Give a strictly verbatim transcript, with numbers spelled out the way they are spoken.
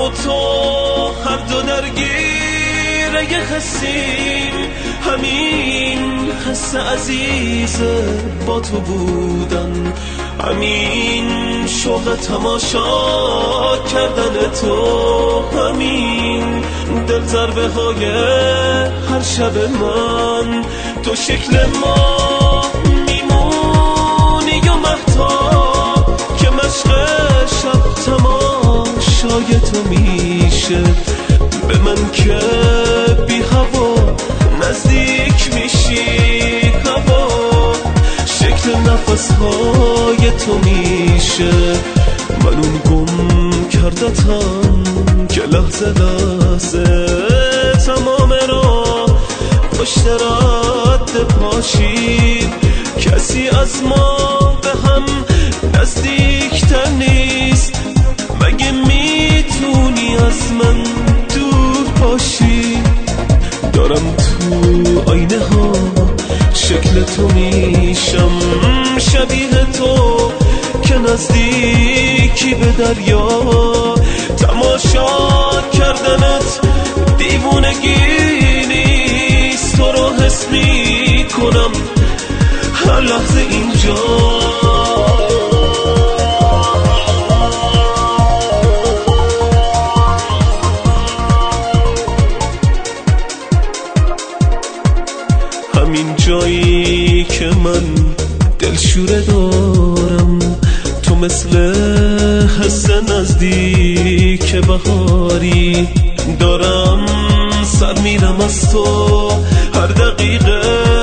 و تو هر دو درگیر یه حسیم، همین حس عزیز با تو بودن، همین شوق تماشا کردن تو، همین دل ضربه های هر شب من. تو شکل ما میمونی و مهتاب که مشق شب تماشای تو میشه، به من که بی هوا نزدیک میشی هوا، شکل نفس های تو میشه. من اون گم کردتم که لحظه لحظه تمام را پشت رد پاشید، کسی از ما به هم نزدیکتر نیست، مگه میتونی از من دور باشی؟ دارم تو آینه ها شکل تو میشم، شبیه تو که نزدیکی به دریا، تماشا کردنت دیوونگی نیست، تو رو حس میکنم هر لحظه اینجا. همین جایی که من دلشوره دارم، تو مثل حس نزدیک بهاری، دارم سر میرم از تو هر دقیقه